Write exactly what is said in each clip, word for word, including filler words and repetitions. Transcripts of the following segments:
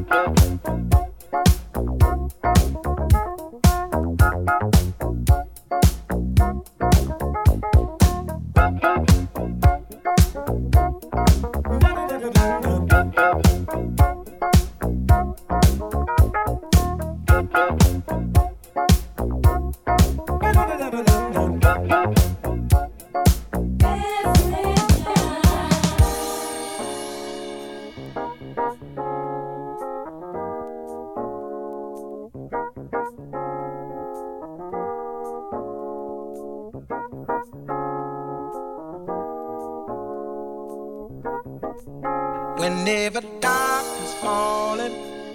Whenever darkness falling,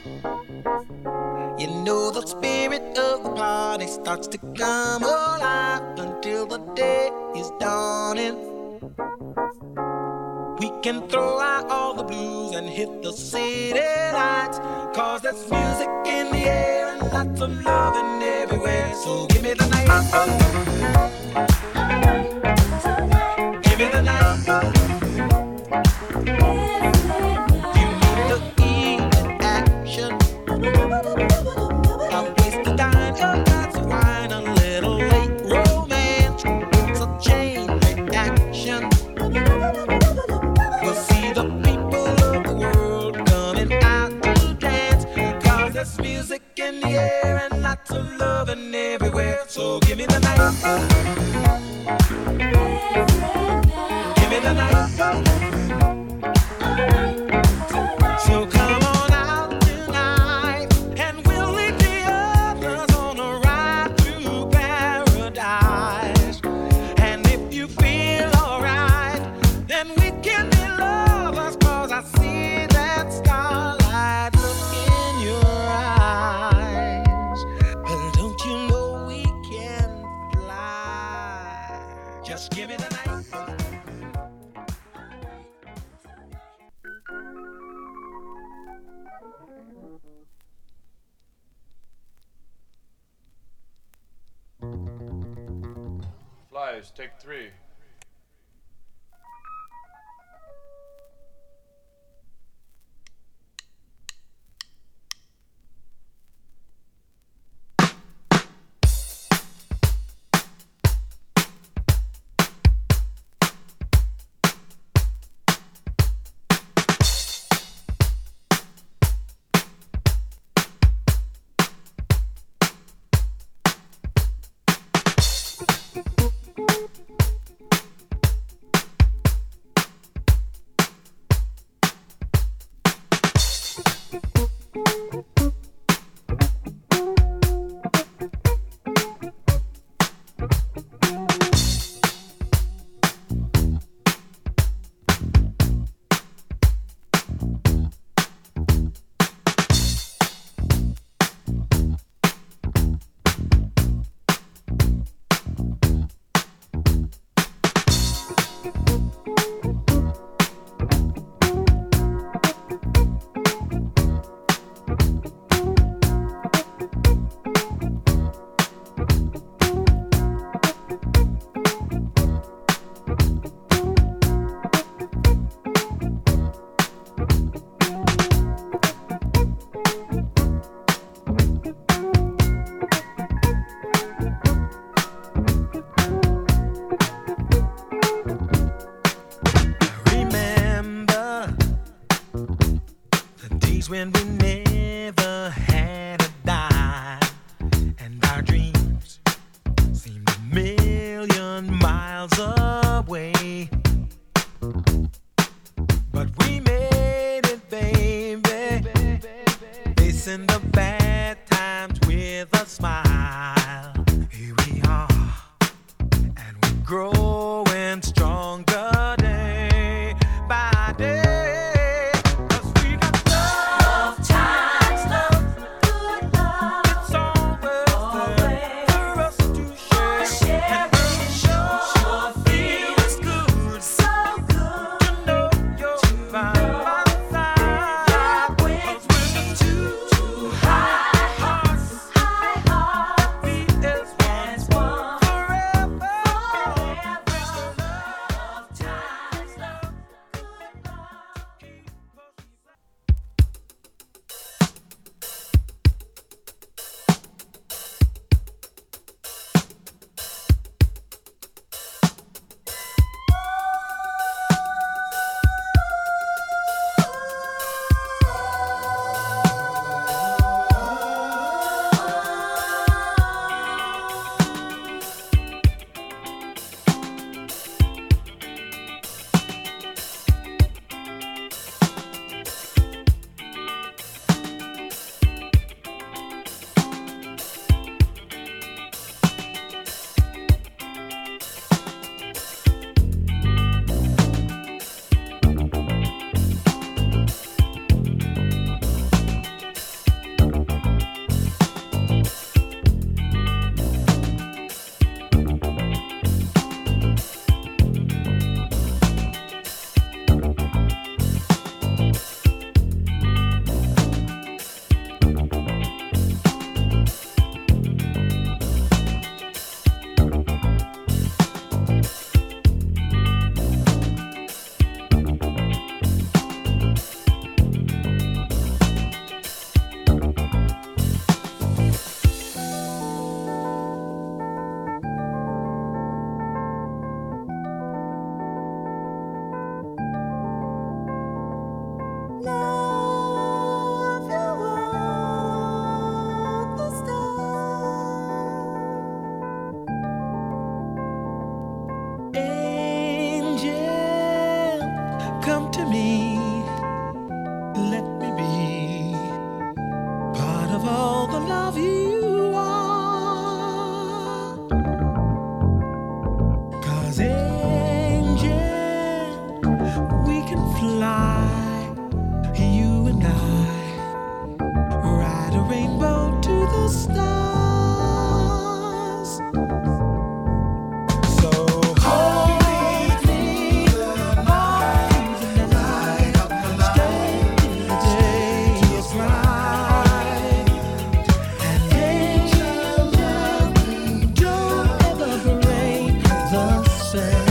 you know the spirit of the party starts to come alive until the day is dawning. We can throw out all the blues and hit the city lights, cause there's music in the air and lots of loving everywhere. So give me the night, give me the night. In the air and lots of loving everywhere. So give me the night. Give me the night. So come on out tonight and we'll lead the others on a ride to paradise. And if you feel alright, then we can be lovers, cause I see that starlight look in your eyes. Just give me the night. Flyers, take three. When we never had a dime and our dreams seemed a million miles away, but we made it, baby, facing the bad times with a smile. Here we are, and we're growing stronger day by day. Love times, love, good love, it's always, always. love you are. 'Cause angel, we can fly, you and I, ride a rainbow to the stars. So hold me all through the night, stay till the day is right. And angel, don't ever break the spell.